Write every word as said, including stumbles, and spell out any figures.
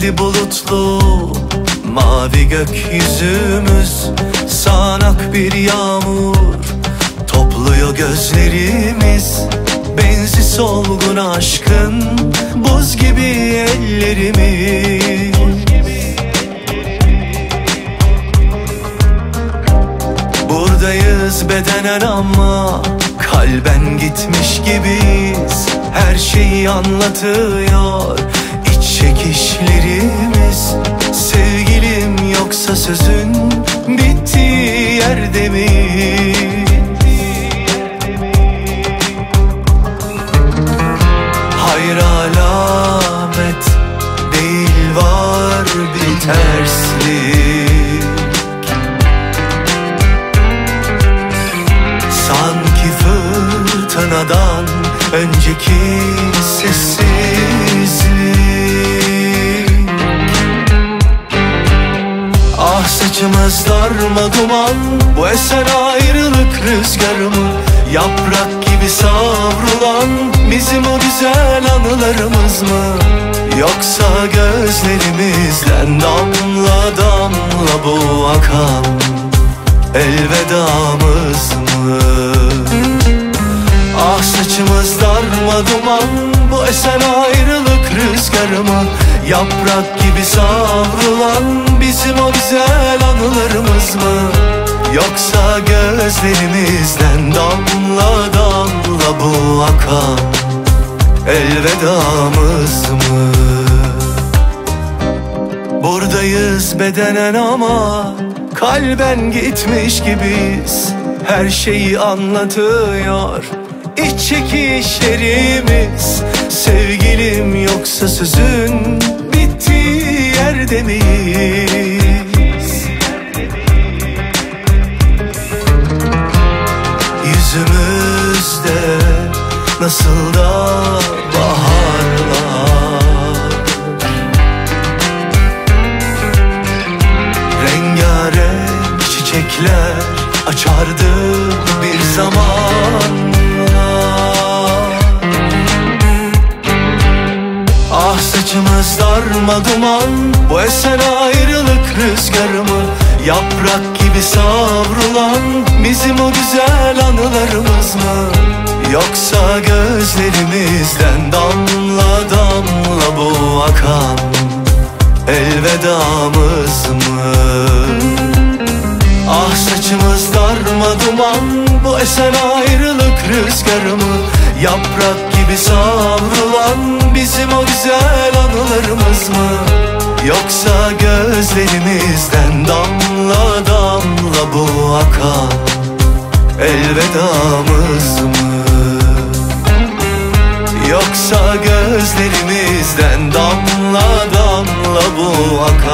mavi bulutlu, mavi gökyüzümüz, sağanak bir yağmur topluyor gözlerimiz. Benzi solgun aşkın buz gibi ellerimiz. Buradayız bedenen ama kalben gitmiş gibiyiz. Her şeyi anlatıyor iç çekişlerimiz. Sevgilim yoksa sözün bittiği yerde mi? Hayır alamet değil, var bir terslik. Sanki fırtınadan önceki sessizlik. Ah saçımız darma duman, bu esen ayrılık rüzgarı mı? Yaprak gibi savrulan bizim o güzel anılarımız mı? Yoksa gözlerimizden damla damla bu akan elvedamız mı? Ah saçımız darma duman, bu esen ayrılık rüzgarı mı? Yaprak gibi savrulan bizim o güzel anılarımız mı? Yoksa gözlerimizden damla damla bu akan elvedamız mı? Buradayız bedenen ama kalben gitmiş gibiyiz. Her şeyi anlatıyor iç çekişlerimiz. Sevgilim yoksa sözün bittiği yerde miyiz? Yüzümüzde nasıl da baharlar, rengarenk çiçekler açardı bir zamanlar. Ah saçımız darma duman, bu esen ayrılık rüzgarı mı? Yaprak gibi savrulan bizim o güzel anılarımız mı? Yoksa gözlerimizden damla damla bu akan elvedamız mı? Ah saçımız darma duman, bu esen ayrılık rüzgarı mı? Yaprak gibi savrulan bizim o güzel anılarımız mı? Yoksa gözlerimizden damla damla bu akan elvedamız mı? Yoksa gözlerimizden damla damla bu akan